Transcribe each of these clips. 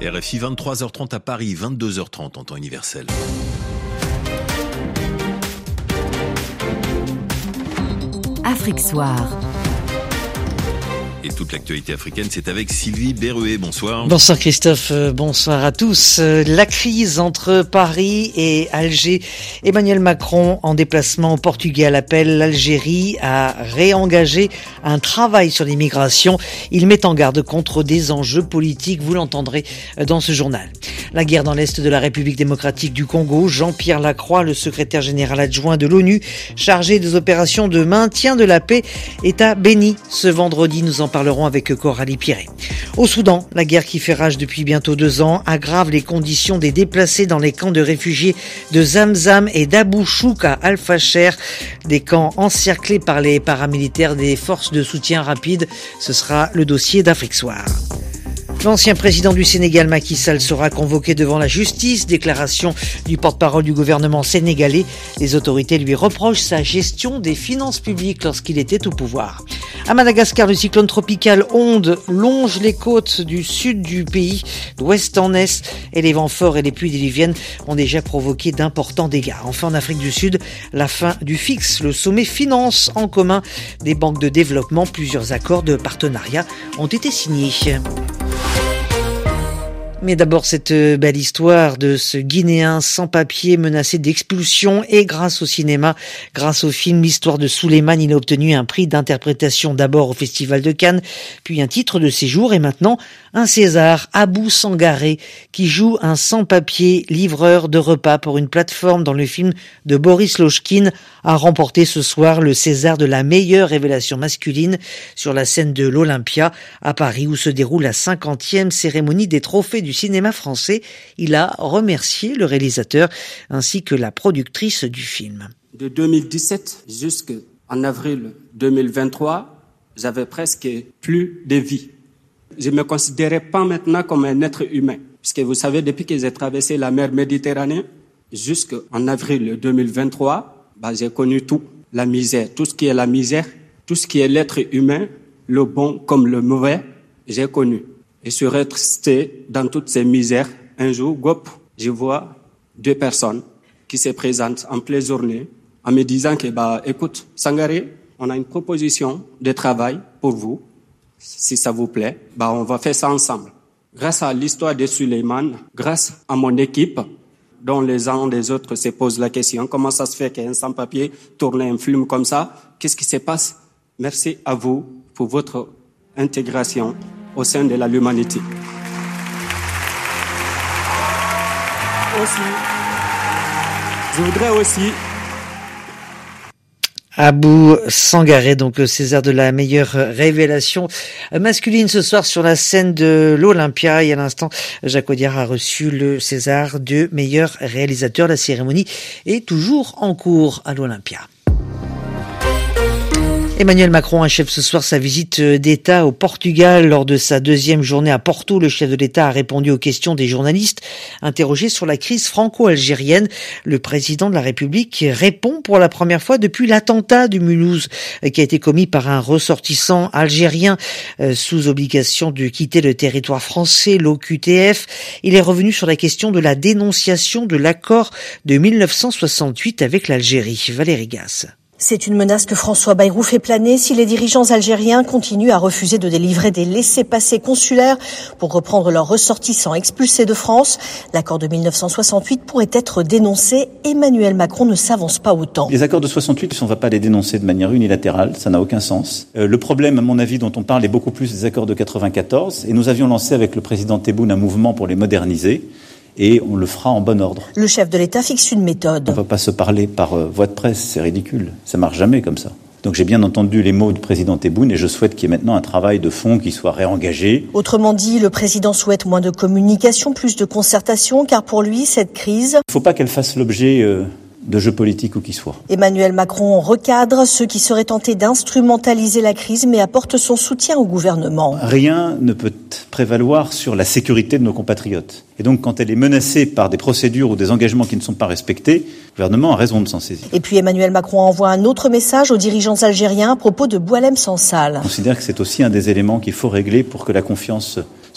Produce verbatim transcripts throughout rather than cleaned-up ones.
R F I, vingt-trois heures trente à Paris, vingt-deux heures trente en temps universel. Afrique Soir. Et toute l'actualité africaine, c'est avec Sylvie Berruet. Bonsoir. Bonsoir Christophe, bonsoir à tous. La crise entre Paris et Alger. Emmanuel Macron, en déplacement au Portugal, appelle l'Algérie à réengager un travail sur l'immigration. Il met en garde contre des enjeux politiques, vous l'entendrez dans ce journal. La guerre dans l'Est de la République démocratique du Congo. Jean-Pierre Lacroix, le secrétaire général adjoint de l'ONU, chargé des opérations de maintien de la paix, est à Béni ce vendredi. Nous en parlerons avec Coralie Pierret. Au Soudan, la guerre qui fait rage depuis bientôt deux ans aggrave les conditions des déplacés dans les camps de réfugiés de Zamzam et d'Abou Chouk à Al-Fasher, des camps encerclés par les paramilitaires des forces de soutien rapide. Ce sera le dossier d'Afrique Soir. L'ancien président du Sénégal, Macky Sall, sera convoqué devant la justice. Déclaration du porte-parole du gouvernement sénégalais. Les autorités lui reprochent sa gestion des finances publiques lorsqu'il était au pouvoir. À Madagascar, le cyclone tropical Onde longe les côtes du sud du pays, d'ouest en est, et les vents forts et les pluies diluviennes ont déjà provoqué d'importants dégâts. Enfin, en Afrique du Sud, la fin du fixe, le sommet finance en commun des banques de développement. Plusieurs accords de partenariat ont été signés. Mais d'abord, cette belle histoire de ce Guinéen sans papier menacé d'expulsion, et grâce au cinéma, grâce au film L'histoire de Souleymane, il a obtenu un prix d'interprétation d'abord au Festival de Cannes, puis un titre de séjour et maintenant un César. Abou Sangaré, qui joue un sans-papier livreur de repas pour une plateforme dans le film de Boris Lojkine, a remporté ce soir le César de la meilleure révélation masculine sur la scène de l'Olympia à Paris, où se déroule la cinquantième cérémonie des trophées du cinéma français. Il a remercié le réalisateur ainsi que la productrice du film. De deux mille dix-sept jusqu'en avril deux mille vingt-trois, j'avais presque plus de vie. Je ne me considérais pas maintenant comme un être humain. Puisque vous savez, depuis que j'ai traversé la mer Méditerranée, jusqu'en avril deux mille vingt-trois, bah, j'ai connu tout. La misère, tout ce qui est la misère, tout ce qui est l'être humain, le bon comme le mauvais, j'ai connu. Et je suis resté dans toutes ces misères. Un jour, gop, je vois deux personnes qui se présentent en pleine journée en me disant que, bah, écoute, Sangaré, on a une proposition de travail pour vous. Si ça vous plaît, bah, on va faire ça ensemble. Grâce à l'histoire de Souleymane, grâce à mon équipe, dont les uns les autres se posent la question, comment ça se fait qu'un sans-papier tourne un film comme ça? Qu'est-ce qui se passe? Merci à vous pour votre intégration au sein de l'humanité. Aussi, je voudrais aussi... Abou Sangaré, donc le César de la meilleure révélation masculine ce soir sur la scène de l'Olympia. Et à l'instant, Jacques Audiard a reçu le César de meilleur réalisateur. La cérémonie est toujours en cours à l'Olympia. Emmanuel Macron achève ce soir sa visite d'État au Portugal. Lors de sa deuxième journée à Porto, le chef de l'État a répondu aux questions des journalistes interrogés sur la crise franco-algérienne. Le président de la République répond pour la première fois depuis l'attentat du Mulhouse qui a été commis par un ressortissant algérien sous obligation de quitter le territoire français, l'O Q T F. Il est revenu sur la question de la dénonciation de l'accord de mille neuf cent soixante-huit avec l'Algérie. Valérie Gasse. C'est une menace que François Bayrou fait planer si les dirigeants algériens continuent à refuser de délivrer des laissez-passer consulaires pour reprendre leurs ressortissants expulsés de France. L'accord de mille neuf cent soixante-huit pourrait être dénoncé. Emmanuel Macron ne s'avance pas autant. Les accords de soixante-huit, on ne va pas les dénoncer de manière unilatérale, ça n'a aucun sens. Euh, le problème, à mon avis, dont on parle est beaucoup plus des accords de quatre-vingt-quatorze, et nous avions lancé avec le président Tebboune un mouvement pour les moderniser. Et on le fera en bon ordre. Le chef de l'État fixe une méthode. On ne va pas se parler par euh, voie de presse, c'est ridicule. Ça marche jamais comme ça. Donc j'ai bien entendu les mots du président Tebboune et je souhaite qu'il y ait maintenant un travail de fond qui soit réengagé. Autrement dit, le président souhaite moins de communication, plus de concertation, car pour lui, cette crise... Il ne faut pas qu'elle fasse l'objet... Euh de jeu politique ou qui soit. Emmanuel Macron recadre ceux qui seraient tentés d'instrumentaliser la crise, mais apporte son soutien au gouvernement. Rien ne peut prévaloir sur la sécurité de nos compatriotes. Et donc, quand elle est menacée par des procédures ou des engagements qui ne sont pas respectés, le gouvernement a raison de s'en saisir. Et puis Emmanuel Macron envoie un autre message aux dirigeants algériens à propos de Boualem Sansal. Je considère que c'est aussi un des éléments qu'il faut régler pour que la confiance soit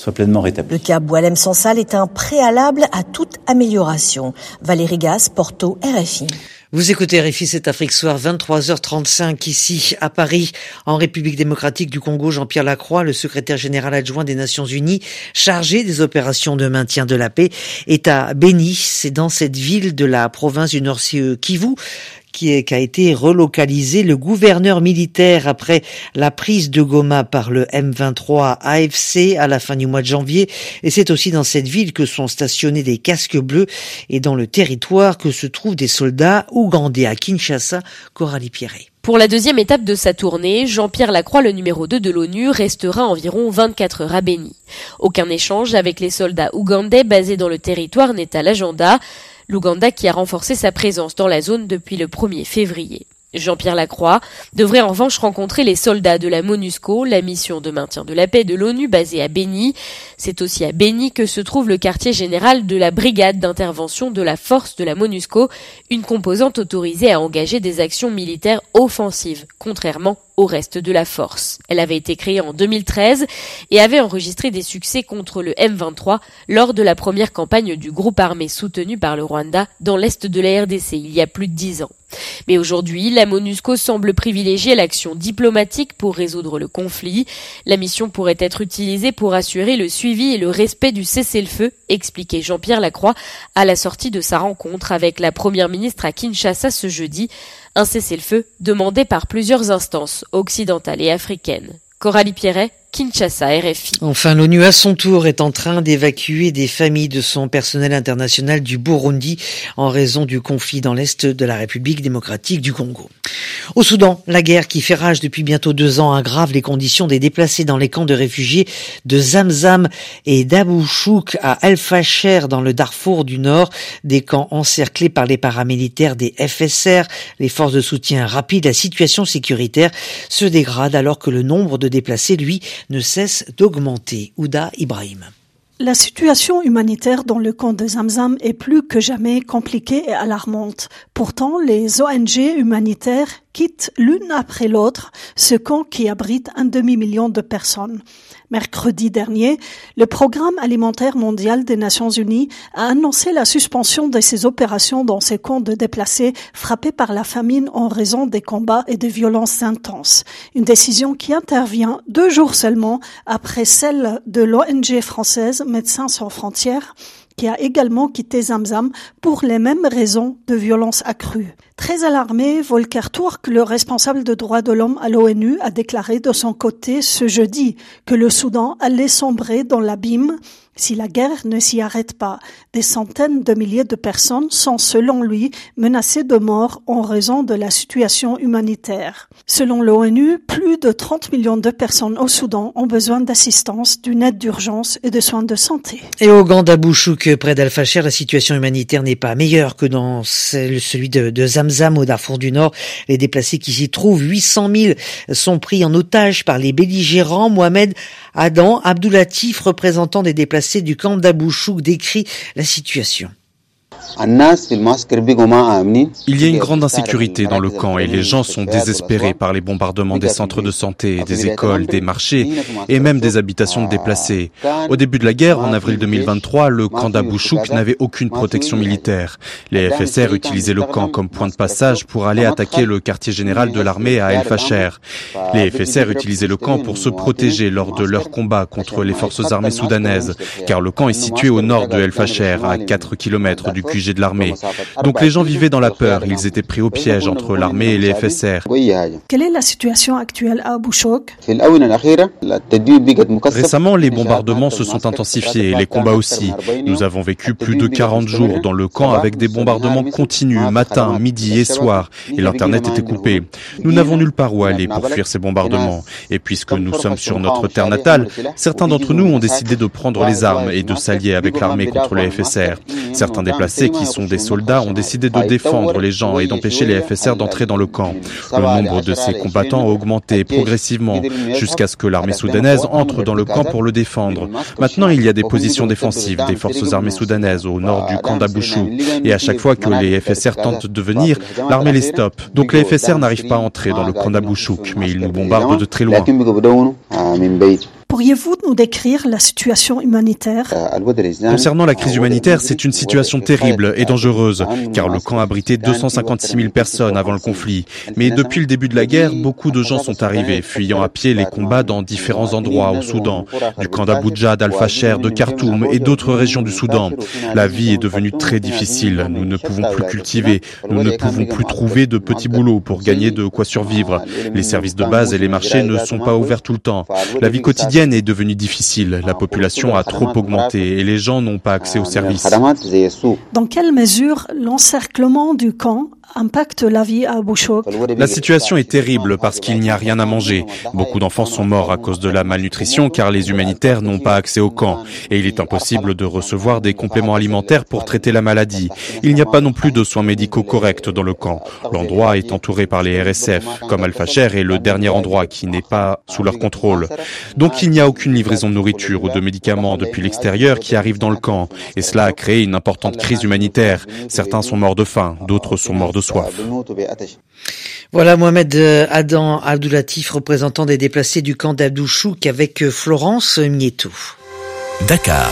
soit pleinement rétabli. Le cas Boualem Sansal est un préalable à toute amélioration. Valérie Gas, Porto, R F I. Vous écoutez R F I, c'est Afrique Soir, vingt-trois heures trente-cinq ici à Paris, en République démocratique du Congo. Jean-Pierre Lacroix, le secrétaire général adjoint des Nations Unies, chargé des opérations de maintien de la paix, est à Beni. C'est dans cette ville de la province du Nord Kivu qui a été relocalisé le gouverneur militaire après la prise de Goma par le M vingt-trois A F C à la fin du mois de janvier. Et c'est aussi dans cette ville que sont stationnés des casques bleus et dans le territoire que se trouvent des soldats ougandais à Kinshasa. Coralie Pierret. Pour la deuxième étape de sa tournée, Jean-Pierre Lacroix, le numéro deux de l'ONU, restera environ vingt-quatre heures à Beni. Aucun échange avec les soldats ougandais basés dans le territoire n'est à l'agenda. L'Ouganda qui a renforcé sa présence dans la zone depuis le premier février. Jean-Pierre Lacroix devrait en revanche rencontrer les soldats de la MONUSCO, la mission de maintien de la paix de l'ONU basée à Beni. C'est aussi à Beni que se trouve le quartier général de la brigade d'intervention de la force de la MONUSCO, une composante autorisée à engager des actions militaires offensives, contrairement au reste de la force. Elle avait été créée en deux mille treize et avait enregistré des succès contre le M vingt-trois lors de la première campagne du groupe armé soutenu par le Rwanda dans l'est de la R D C il y a plus de dix ans. Mais aujourd'hui, la MONUSCO semble privilégier l'action diplomatique pour résoudre le conflit. La mission pourrait être utilisée pour assurer le suivi et le respect du cessez-le-feu, expliquait Jean-Pierre Lacroix à la sortie de sa rencontre avec la première ministre à Kinshasa ce jeudi. Un cessez-le-feu demandé par plusieurs instances occidentales et africaines. Coralie Pierret, Kinshasa, R F I. Enfin, l'ONU à son tour est en train d'évacuer des familles de son personnel international du Burundi en raison du conflit dans l'est de la République démocratique du Congo. Au Soudan, la guerre qui fait rage depuis bientôt deux ans aggrave les conditions des déplacés dans les camps de réfugiés de Zamzam et d'Abou Chouk à El Fasher dans le Darfour du Nord, des camps encerclés par les paramilitaires des F S R. Les forces de soutien rapide, la situation sécuritaire se dégrade alors que le nombre de déplacés, lui, ne cesse d'augmenter. Ouda Ibrahim. La situation humanitaire dans le camp de Zamzam est plus que jamais compliquée et alarmante. Pourtant, les O N G humanitaires quittent l'une après l'autre ce camp qui abrite un demi-million de personnes. Mercredi dernier, le Programme alimentaire mondial des Nations Unies a annoncé la suspension de ses opérations dans ces camps de déplacés frappés par la famine en raison des combats et des violences intenses. Une décision qui intervient deux jours seulement après celle de l'O N G française Médecins sans frontières, qui a également quitté Zamzam pour les mêmes raisons de violence accrue. Très alarmé, Volker Turk, le responsable de droits de l'homme à l'ONU, a déclaré de son côté ce jeudi que le Soudan allait sombrer dans l'abîme si la guerre ne s'y arrête pas. Des centaines de milliers de personnes sont, selon lui, menacées de mort en raison de la situation humanitaire. Selon l'ONU, plus de trente millions de personnes au Soudan ont besoin d'assistance, d'une aide d'urgence et de soins de santé. Et au camp d'Abou Chouk, près d'Al Fasher, la situation humanitaire n'est pas meilleure que dans celui de, de Zamzam au Darfour du Nord. Les déplacés qui s'y trouvent, huit cent mille, sont pris en otage par les belligérants. Mohamed Adam Abdoulatif, représentant des déplacés du camp d'Abou Chouk, décrit la situation. Il y a une grande insécurité dans le camp et les gens sont désespérés par les bombardements des centres de santé, des écoles, des marchés et même des habitations de déplacés. Au début de la guerre, en avril deux mille vingt-trois, le camp d'Abou Chouk n'avait aucune protection militaire. Les F S R utilisaient le camp comme point de passage pour aller attaquer le quartier général de l'armée à El Fasher. Les F S R utilisaient le camp pour se protéger lors de leurs combats contre les forces armées soudanaises, car le camp est situé au nord de El Fasher, à quatre kilomètres du Q G de l'armée. Donc les gens vivaient dans la peur, ils étaient pris au piège entre l'armée et les F S R. Quelle est la situation actuelle à Abou Chouk ? Récemment, les bombardements se sont intensifiés et les combats aussi. Nous avons vécu plus de quarante jours dans le camp avec des bombardements continus, matin, midi et soir, et l'internet était coupé. Nous n'avons nulle part où aller pour fuir ces bombardements. Et puisque nous sommes sur notre terre natale, certains d'entre nous ont décidé de prendre les armes et de s'allier avec l'armée contre les F S R. Certains déplacés qui sont des soldats ont décidé de défendre les gens et d'empêcher les F S R d'entrer dans le camp. Le nombre de ces combattants a augmenté progressivement jusqu'à ce que l'armée soudanaise entre dans le camp pour le défendre. Maintenant, il y a des positions défensives des forces armées soudanaises au nord du camp d'Abou Chouk et à chaque fois que les F S R tentent de venir, l'armée les stoppe. Donc les F S R n'arrivent pas à entrer dans le camp d'Abou Chouk, mais ils nous bombardent de très loin. Pourriez-vous nous décrire la situation humanitaire? Concernant la crise humanitaire, c'est une situation terrible et dangereuse, car le camp abritait deux cent cinquante-six mille personnes avant le conflit. Mais depuis le début de la guerre, beaucoup de gens sont arrivés, fuyant à pied les combats dans différents endroits au Soudan, du camp d'Abuja, d'Al-Fasher, de Khartoum et d'autres régions du Soudan. La vie est devenue très difficile. Nous ne pouvons plus cultiver, nous ne pouvons plus trouver de petits boulots pour gagner de quoi survivre. Les services de base et les marchés ne sont pas ouverts tout le temps. La vie quotidienne est devenue difficile. La population a trop augmenté et les gens n'ont pas accès aux services. Dans quelle mesure l'encerclement du camp impacte la vie à Bouchouk? La situation est terrible parce qu'il n'y a rien à manger. Beaucoup d'enfants sont morts à cause de la malnutrition car les humanitaires n'ont pas accès au camp. Et il est impossible de recevoir des compléments alimentaires pour traiter la maladie. Il n'y a pas non plus de soins médicaux corrects dans le camp. L'endroit est entouré par les R S F, comme Al-Fasher est le dernier endroit qui n'est pas sous leur contrôle. Donc il n'y a aucune livraison de nourriture ou de médicaments depuis l'extérieur qui arrive dans le camp. Et cela a créé une importante crise humanitaire. Certains sont morts de faim, d'autres sont morts de soif. Voilà Mohamed Adam Abdoulatif, représentant des déplacés du camp d'Abdouchouk avec Florence Mietou. Dakar.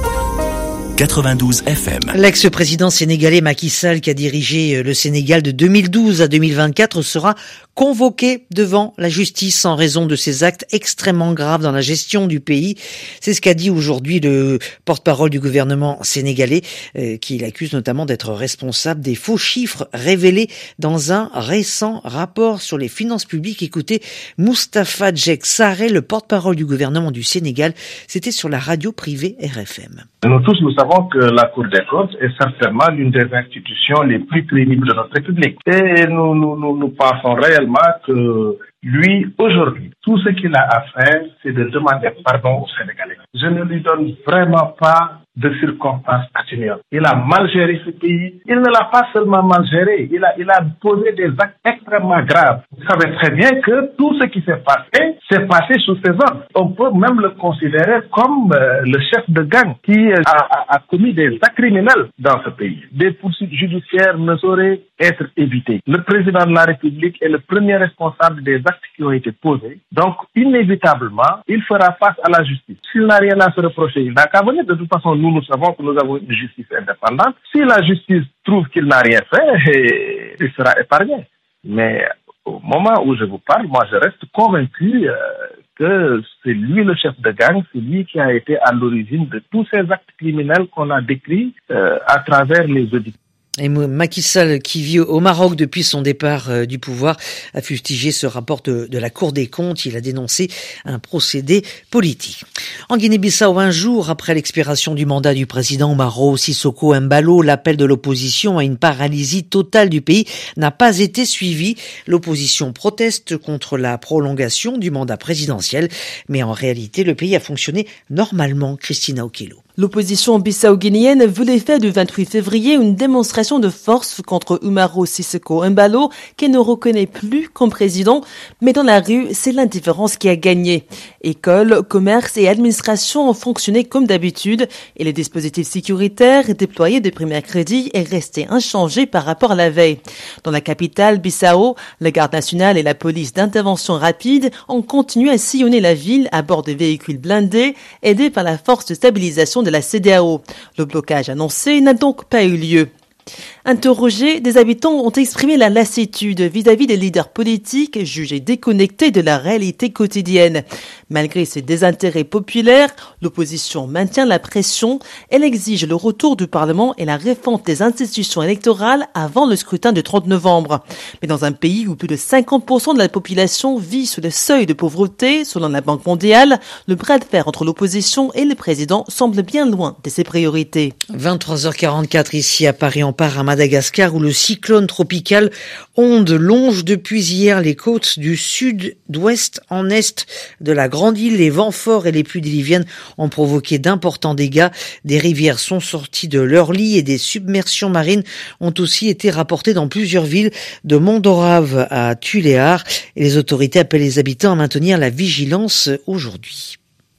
quatre-vingt-douze F M. L'ex-président sénégalais Macky Sall, qui a dirigé le Sénégal de deux mille douze à deux mille vingt-quatre, sera convoqué devant la justice en raison de ses actes extrêmement graves dans la gestion du pays. C'est ce qu'a dit aujourd'hui le porte-parole du gouvernement sénégalais, euh, qui l'accuse notamment d'être responsable des faux chiffres révélés dans un récent rapport sur les finances publiques. Écoutez, Moustapha Djek Sarré, le porte-parole du gouvernement du Sénégal, c'était sur la radio privée R F M. Nous tous, nous savons que la Cour des comptes est certainement l'une des institutions les plus crédibles de notre République. Et nous, nous, nous, nous pensons réellement que lui, aujourd'hui, tout ce qu'il a à faire, c'est de demander pardon aux Sénégalais. Je ne lui donne vraiment pas de circonstances atténuantes. Il a mal géré ce pays. Il ne l'a pas seulement mal géré, il a, il a posé des actes extrêmement graves. Vous savez très bien que tout ce qui s'est passé, s'est passé sous ses ordres. On peut même le considérer comme euh, le chef de gang qui a, a, a commis des actes criminels dans ce pays. Des poursuites judiciaires ne sauraient être évitées. Le président de la République est le premier responsable des actes qui ont été posés. Donc, inévitablement, il fera face à la justice. S'il n'a rien à se reprocher, il n'a qu'à venir. De toute façon, nous, nous savons que nous avons une justice indépendante. Si la justice trouve qu'il n'a rien fait, il sera épargné. Mais au moment où je vous parle, moi, je reste convaincu euh, que c'est lui le chef de gang, c'est lui qui a été à l'origine de tous ces actes criminels qu'on a décrits euh, à travers les audits. Et Macky Sall, qui vit au Maroc depuis son départ euh, du pouvoir, a fustigé ce rapport de, de la Cour des comptes. Il a dénoncé un procédé politique. En Guinée-Bissau, un jour après l'expiration du mandat du président Umaro Sissoko Embalo, l'appel de l'opposition à une paralysie totale du pays n'a pas été suivi. L'opposition proteste contre la prolongation du mandat présidentiel, mais en réalité, le pays a fonctionné normalement. Christina Okello. L'opposition bissau-guinéenne voulait faire du vingt-huit février une démonstration de force contre Umaro Sissoko Embalo, qui ne reconnaît plus comme président, mais dans la rue, c'est l'indifférence qui a gagné. Écoles, commerce et administration ont fonctionné comme d'habitude, et les dispositifs sécuritaires déployés depuis mercredi est resté inchangé par rapport à la veille. Dans la capitale, Bissau, la garde nationale et la police d'intervention rapide ont continué à sillonner la ville à bord de véhicules blindés, aidés par la force de stabilisation de la C D A O. Le blocage annoncé n'a donc pas eu lieu. Interrogés, des habitants ont exprimé la lassitude vis-à-vis des leaders politiques jugés déconnectés de la réalité quotidienne. Malgré ces désintérêts populaires, l'opposition maintient la pression. Elle exige le retour du Parlement et la réforme des institutions électorales avant le scrutin du trente novembre. Mais dans un pays où plus de cinquante pour cent de la population vit sous le seuil de pauvreté, selon la Banque mondiale, le bras de fer entre l'opposition et le président semble bien loin de ses priorités. vingt-trois heures quarante-quatre ici à Paris, on part à Madagascar où le cyclone tropical Onde longe depuis hier les côtes du sud-ouest en est de la grande île. Les vents forts et les pluies diluviennes ont provoqué d'importants dégâts. Des rivières sont sorties de leur lit et des submersions marines ont aussi été rapportées dans plusieurs villes de Mondorave à Tuléar. Et les autorités appellent les habitants à maintenir la vigilance aujourd'hui.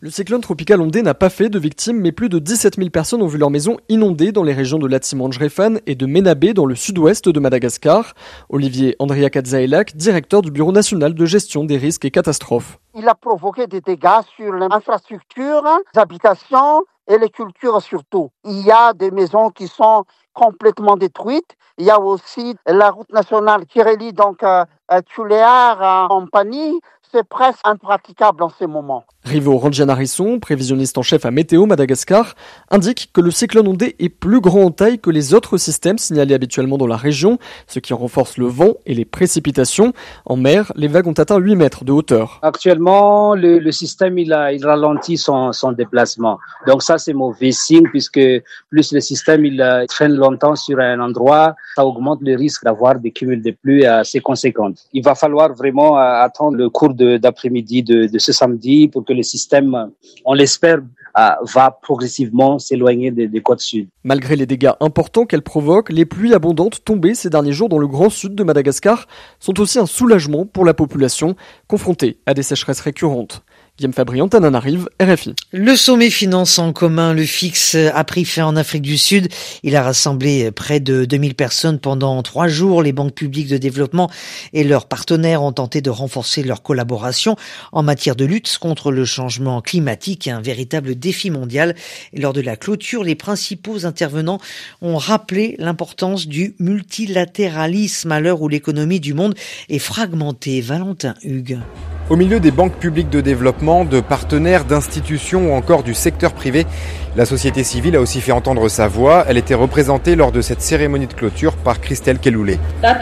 Le cyclone tropical Ondé n'a pas fait de victimes, mais plus de dix-sept mille personnes ont vu leur maison inondée dans les régions de Latsimandjrefan et de Menabé dans le sud-ouest de Madagascar. Olivier Andriakadzaelak, directeur du Bureau national de gestion des risques et catastrophes. Il a provoqué des dégâts sur l'infrastructure, les habitations et les cultures surtout. Il y a des maisons qui sont complètement détruites. Il y a aussi la route nationale qui relie donc euh, Tchuléar en Pani. C'est presque impraticable en ces moments. Rivo Randjanarisson, prévisionniste en chef à Météo Madagascar, indique que le cyclone Ondé est plus grand en taille que les autres systèmes signalés habituellement dans la région, ce qui renforce le vent et les précipitations. En mer, les vagues ont atteint huit mètres de hauteur. Actuellement, le, le système il, a, il ralentit son, son déplacement. Donc ça, c'est mauvais signe puisque plus le système il euh, traîne longtemps sur un endroit, ça augmente le risque d'avoir des cumuls de pluie assez conséquents. Il va falloir vraiment euh, attendre le cours de, d'après-midi de, de ce samedi pour que le système, on l'espère, va progressivement s'éloigner des, des côtes sud. Malgré les dégâts importants qu'elle provoque, les pluies abondantes tombées ces derniers jours dans le grand sud de Madagascar sont aussi un soulagement pour la population confrontée à des sécheresses récurrentes. Guillaume Fabry, Antananarive, R F I. Le sommet finance en commun, le F I X, a pris fin en Afrique du Sud. Il a rassemblé près de deux mille personnes pendant trois jours. Les banques publiques de développement et leurs partenaires ont tenté de renforcer leur collaboration en matière de lutte contre le changement climatique, un véritable défi mondial. Et lors de la clôture, les principaux intervenants ont rappelé l'importance du multilatéralisme à l'heure où l'économie du monde est fragmentée. Valentin Hugues. Au milieu des banques publiques de développement, de partenaires, d'institutions ou encore du secteur privé, la société civile a aussi fait entendre sa voix. Elle était représentée lors de cette cérémonie de clôture par Christelle Keloulé.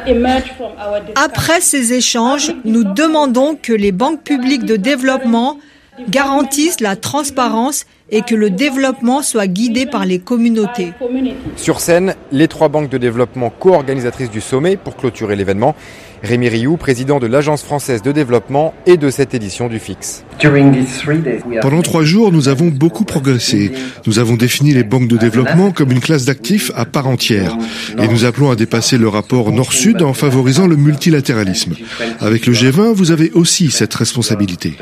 Après ces échanges, nous demandons que les banques publiques de développement garantissent la transparence et que le développement soit guidé par les communautés. Sur scène, les trois banques de développement co-organisatrices du sommet pour clôturer l'événement. Rémi Rioux, président de l'Agence française de développement et de cette édition du F I X. Pendant trois jours, nous avons beaucoup progressé. Nous avons défini les banques de développement comme une classe d'actifs à part entière. Et nous appelons à dépasser le rapport Nord-Sud en favorisant le multilatéralisme. Avec le G vingt, vous avez aussi cette responsabilité.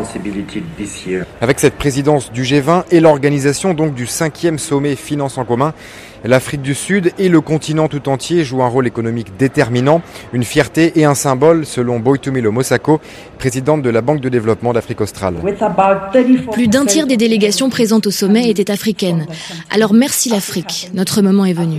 Avec cette présidence du G vingt et l'organisation donc du cinquième sommet Finance en commun, l'Afrique du Sud et le continent tout entier jouent un rôle économique déterminant, une fierté et un symbole selon Boitumelo Mosako, présidente de la Banque de développement d'Afrique australe. Plus d'un tiers des délégations présentes au sommet étaient africaines. Alors merci l'Afrique, notre moment est venu.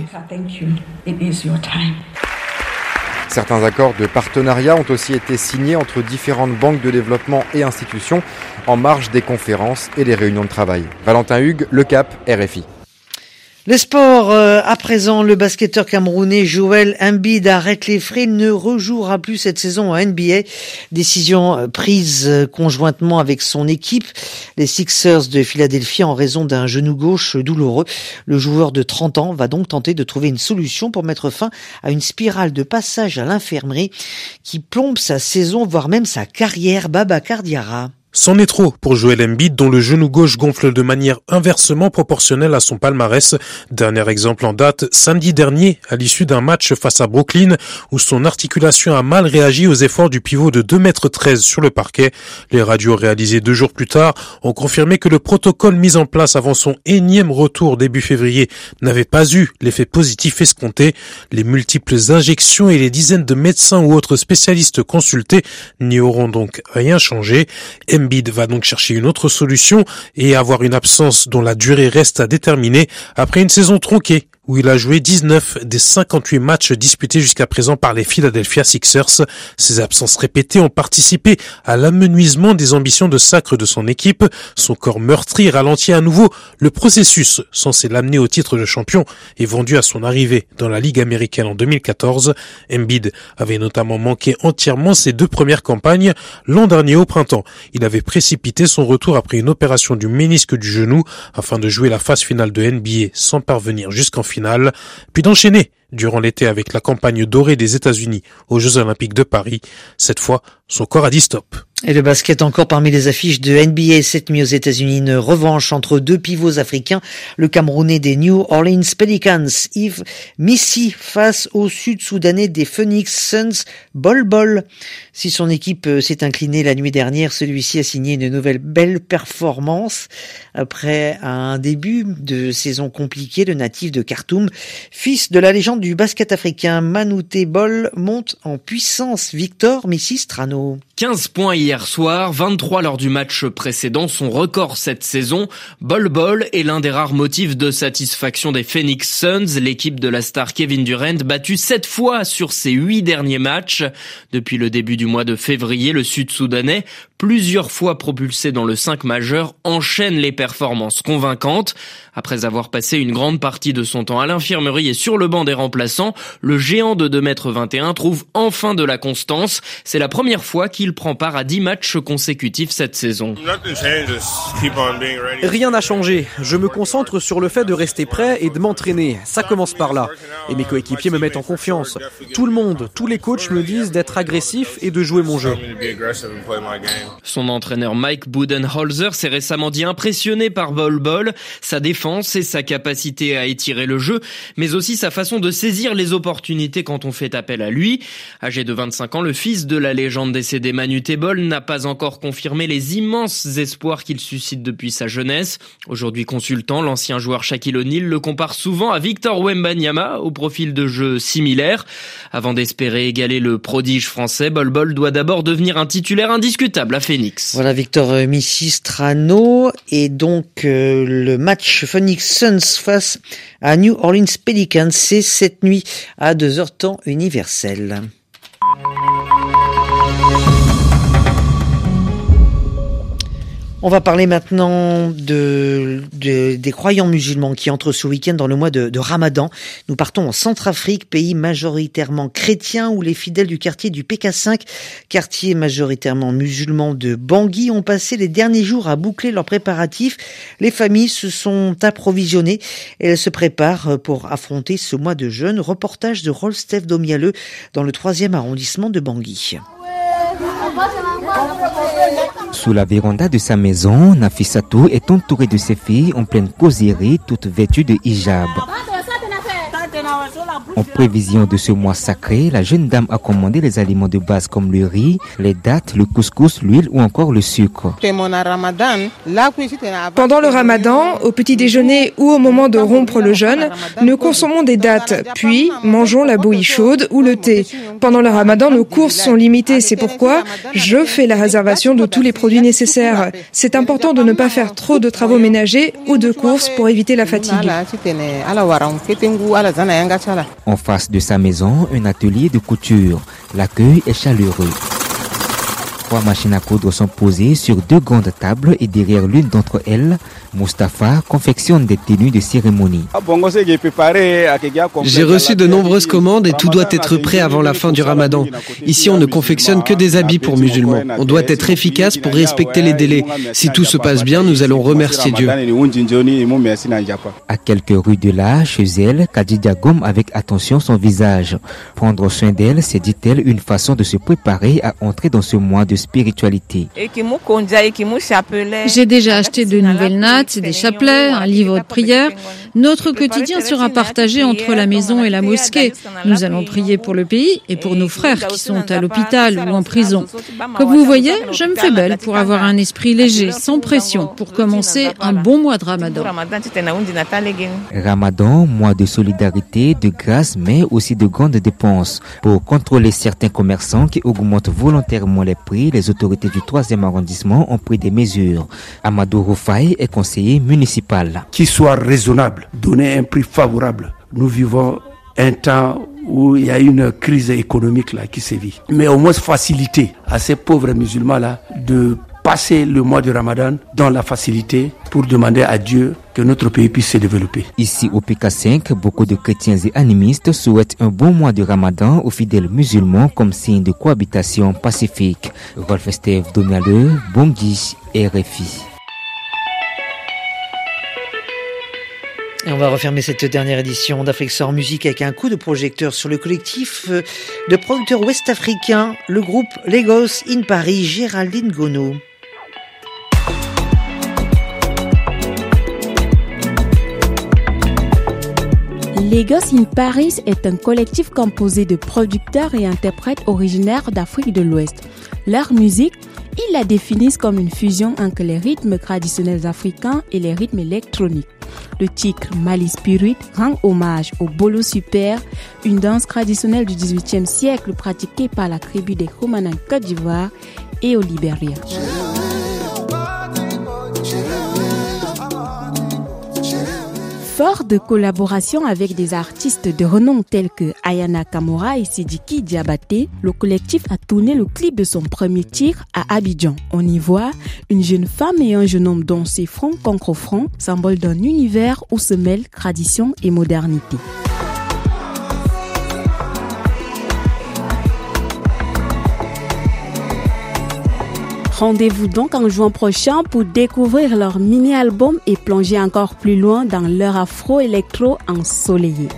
Certains accords de partenariat ont aussi été signés entre différentes banques de développement et institutions en marge des conférences et des réunions de travail. Valentin Hugues, Le Cap, R F I. Le sport, euh, à présent, le basketteur camerounais Joel Embiid arrête les frais, ne rejouera plus cette saison en N B A. Décision euh, prise euh, conjointement avec son équipe, les Sixers de Philadelphie, en raison d'un genou gauche douloureux. Le joueur de trente ans va donc tenter de trouver une solution pour mettre fin à une spirale de passage à l'infirmerie qui plombe sa saison, voire même sa carrière. Babacar Diarra. C'en est trop pour Joel Embiid, dont le genou gauche gonfle de manière inversement proportionnelle à son palmarès. Dernier exemple en date, samedi dernier, à l'issue d'un match face à Brooklyn, où son articulation a mal réagi aux efforts du pivot de deux mètres treize sur le parquet. Les radios réalisées deux jours plus tard ont confirmé que le protocole mis en place avant son énième retour début février n'avait pas eu l'effet positif escompté. Les multiples injections et les dizaines de médecins ou autres spécialistes consultés n'y auront donc rien changé. Embiid va donc chercher une autre solution et avoir une absence dont la durée reste à déterminer après une saison tronquée où il a joué dix-neuf des cinquante-huit matchs disputés jusqu'à présent par les Philadelphia Sixers. Ces absences répétées ont participé à l'amenuisement des ambitions de sacre de son équipe. Son corps meurtri ralentit à nouveau le processus censé l'amener au titre de champion et vendu à son arrivée dans la Ligue américaine en deux mille quatorze. Embiid avait notamment manqué entièrement ses deux premières campagnes. L'an dernier au printemps, il avait précipité son retour après une opération du ménisque du genou afin de jouer la phase finale de N B A sans parvenir jusqu'en finale, puis d'enchaîner durant l'été avec la campagne dorée des États-Unis aux Jeux Olympiques de Paris. Cette fois, son corps a dit stop. Et le basket encore parmi les affiches de N B A cette nuit aux États-Unis. Une revanche entre deux pivots africains. Le Camerounais des New Orleans Pelicans, Yves Missi, face au Sud-Soudanais des Phoenix Suns, Bol Bol. Si son équipe s'est inclinée la nuit dernière, celui-ci a signé une nouvelle belle performance. Après un début de saison compliqué, le natif de Khartoum, fils de la légende du basket africain Manouté Bol, monte en puissance. Victor Missi Strano. quinze points hier soir, vingt-trois lors du match précédent, son record cette saison. Bol Bol est l'un des rares motifs de satisfaction des Phoenix Suns, l'équipe de la star Kevin Durant, battue sept fois sur ses huit derniers matchs. Depuis le début du mois de février, le Sud-Soudanais, plusieurs fois propulsé dans le cinq majeur, enchaîne les performances convaincantes. Après avoir passé une grande partie de son temps à l'infirmerie et sur le banc des remplaçants, le géant de deux mètres vingt et un trouve enfin de la constance. C'est la première fois qu'il prend part à dix matchs consécutifs cette saison. Rien n'a changé. Je me concentre sur le fait de rester prêt et de m'entraîner. Ça commence par là. Et mes coéquipiers me mettent en confiance. Tout le monde, tous les coachs me disent d'être agressif et de jouer mon jeu. Son entraîneur Mike Budenholzer s'est récemment dit impressionné par Bol Bol, sa défense et sa capacité à étirer le jeu, mais aussi sa façon de saisir les opportunités quand on fait appel à lui. Âgé de vingt-cinq ans, le fils de la légende décédée Manouté Bol n'a pas encore confirmé les immenses espoirs qu'il suscite depuis sa jeunesse. Aujourd'hui consultant, l'ancien joueur Shaquille O'Neal le compare souvent à Victor Wembanyama, au profil de jeu similaire. Avant d'espérer égaler le prodige français, Bol Bol doit d'abord devenir un titulaire indiscutable à Phoenix. Voilà Victor Missi Strano. Et donc euh, le match Phoenix Suns face à New Orleans Pelicans, c'est cette nuit à deux heures temps universel. On va parler maintenant de, de des croyants musulmans qui entrent ce week-end dans le mois de, de Ramadan. Nous partons en Centrafrique, pays majoritairement chrétien, où les fidèles du quartier du P K cinq, quartier majoritairement musulman de Bangui, ont passé les derniers jours à boucler leurs préparatifs. Les familles se sont approvisionnées et elles se préparent pour affronter ce mois de jeûne. Reportage de Rolstef Domialeux dans le troisième arrondissement de Bangui. Sous la véranda de sa maison, Nafissatou est entourée de ses filles en pleine causerie, toutes vêtues de hijab. En prévision de ce mois sacré, la jeune dame a commandé les aliments de base comme le riz, les dattes, le couscous, l'huile ou encore le sucre. Pendant le ramadan, au petit déjeuner ou au moment de rompre le jeûne, nous consommons des dattes, puis mangeons la bouillie chaude ou le thé. Pendant le ramadan, nos courses sont limitées, c'est pourquoi je fais la réservation de tous les produits nécessaires. C'est important de ne pas faire trop de travaux ménagers ou de courses pour éviter la fatigue. En face de sa maison, un atelier de couture. L'accueil est chaleureux. Trois machines à coudre sont posées sur deux grandes tables et derrière l'une d'entre elles, Mustapha confectionne des tenues de cérémonie. J'ai reçu de nombreuses commandes et tout doit être prêt avant la fin du ramadan. Ici, on ne confectionne que des habits pour musulmans. On doit être efficace pour respecter les délais. Si tout se passe bien, nous allons remercier Dieu. À quelques rues de là, chez elle, Khadija gomme avec attention son visage. Prendre soin d'elle, c'est, dit-elle, une façon de se préparer à entrer dans ce mois de spiritualité. J'ai déjà acheté de nouvelles nattes, des chapelets, un livre de prière. Notre quotidien sera partagé entre la maison et la mosquée. Nous allons prier pour le pays et pour nos frères qui sont à l'hôpital ou en prison. Comme vous voyez, je me fais belle pour avoir un esprit léger, sans pression, pour commencer un bon mois de Ramadan. Ramadan, mois de solidarité, de grâce, mais aussi de grandes dépenses. Pour contrôler certains commerçants qui augmentent volontairement les prix, les autorités du troisième arrondissement ont pris des mesures. Amadou Roufaï est conseiller municipal. Qu'il soit raisonnable, donner un prix favorable. Nous vivons un temps où il y a une crise économique là qui sévit. Mais au moins faciliter à ces pauvres musulmans là de passer le mois du Ramadan dans la facilité pour demander à Dieu que notre pays puisse se développer. Ici au P K cinq, beaucoup de chrétiens et animistes souhaitent un bon mois de Ramadan aux fidèles musulmans comme signe de cohabitation pacifique. Rolf Steve Domialeux, Bangui, R F I. Et on va refermer cette dernière édition d'Afrique Soir Musique avec un coup de projecteur sur le collectif de producteurs ouest-africains, le groupe Lagos in Paris, Géraldine Gonod. Lagos in Paris est un collectif composé de producteurs et interprètes originaires d'Afrique de l'Ouest. Leur musique, ils la définissent comme une fusion entre les rythmes traditionnels africains et les rythmes électroniques. Le titre Mali Spirit rend hommage au Bolo Super, une danse traditionnelle du dix-huitième siècle pratiquée par la tribu des Koumana en Côte d'Ivoire et au Libéria. Fort de collaboration avec des artistes de renom tels que Ayana Kamora et Sidiki Diabaté, le collectif a tourné le clip de son premier titre à Abidjan. On y voit une jeune femme et un jeune homme danser front contre front, symbole d'un univers où se mêlent tradition et modernité. Rendez-vous donc en juin prochain pour découvrir leur mini-album et plonger encore plus loin dans leur afro-électro ensoleillé.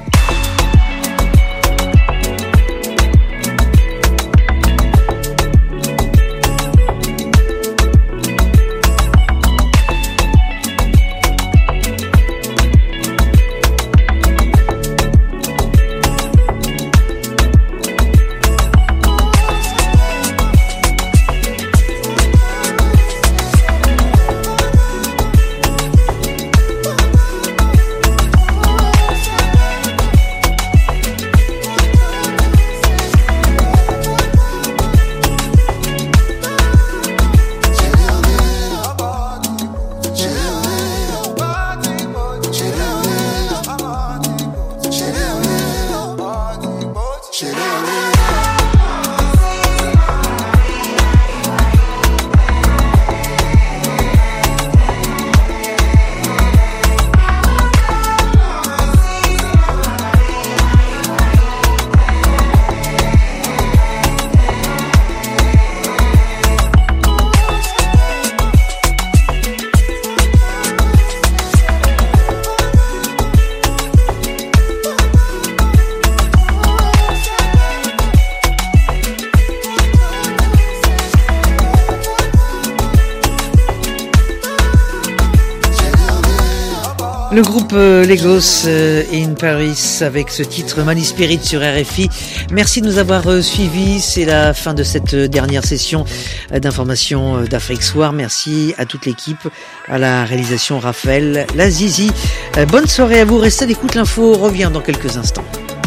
Le groupe Lagos in Paris avec ce titre Mali Spirit sur R F I. Merci de nous avoir suivis. C'est la fin de cette dernière session d'information d'Afrique Soir. Merci à toute l'équipe, à la réalisation Raphaël Lazizi. Bonne soirée à vous. Restez à l'écoute. L'info revient dans quelques instants.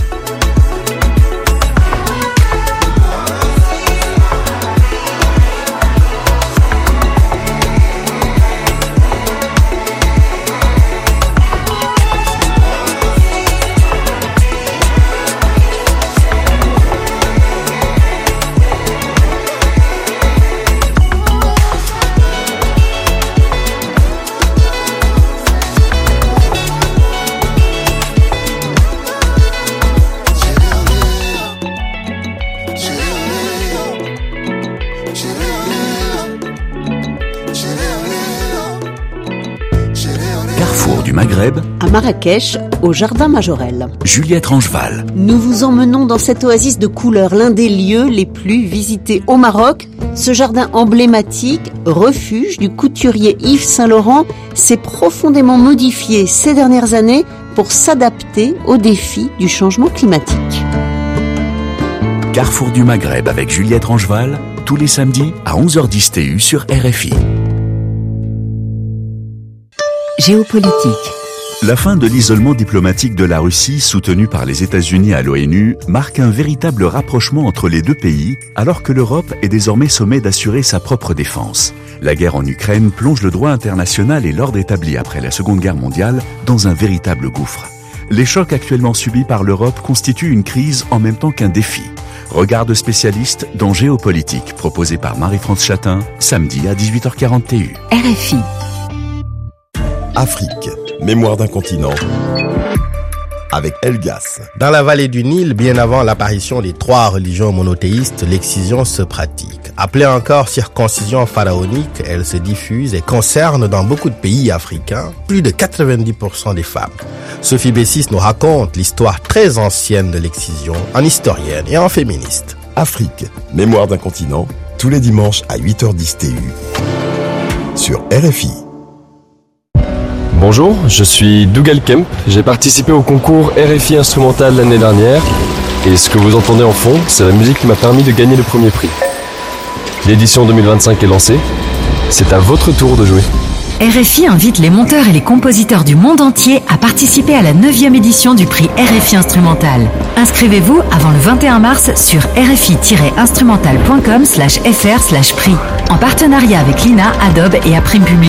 Maghreb, à Marrakech, au Jardin Majorel. Juliette Rangeval. Nous vous emmenons dans cette oasis de couleurs, l'un des lieux les plus visités au Maroc. Ce jardin emblématique, refuge du couturier Yves Saint-Laurent, s'est profondément modifié ces dernières années pour s'adapter aux défis du changement climatique. Carrefour du Maghreb avec Juliette Rangeval, tous les samedis à onze heures dix T U sur R F I. Géopolitique. La fin de l'isolement diplomatique de la Russie, soutenu par les États-Unis à l'ONU, marque un véritable rapprochement entre les deux pays, alors que l'Europe est désormais sommée d'assurer sa propre défense. La guerre en Ukraine plonge le droit international et l'ordre établi après la Seconde Guerre mondiale dans un véritable gouffre. Les chocs actuellement subis par l'Europe constituent une crise en même temps qu'un défi. Regard de spécialiste dans Géopolitique, proposé par Marie-France Chatin, samedi à dix-huit heures quarante T U. R F I. Afrique, mémoire d'un continent. avec Elgas. Dans la vallée du Nil, bien avant l'apparition des trois religions monothéistes, l'excision se pratique. Appelée encore circoncision pharaonique, elle se diffuse et concerne dans beaucoup de pays africains plus de quatre-vingt-dix pour cent des femmes. Sophie Bessis nous raconte l'histoire très ancienne de l'excision en historienne et en féministe. Afrique, mémoire d'un continent, tous les dimanches à huit heures dix T U sur R F I. Bonjour, je suis Dougal Kemp, j'ai participé au concours R F I instrumental l'année dernière et ce que vous entendez en fond, c'est la musique qui m'a permis de gagner le premier prix. L'édition deux mille vingt-cinq est lancée, c'est à votre tour de jouer. R F I invite les monteurs et les compositeurs du monde entier à participer à la neuvième édition du prix R F I Instrumental. Inscrivez-vous avant le vingt et un mars sur rfi tiret instrumental point com slash fr slash prix en partenariat avec l'I N A, Adobe et Aprime Public.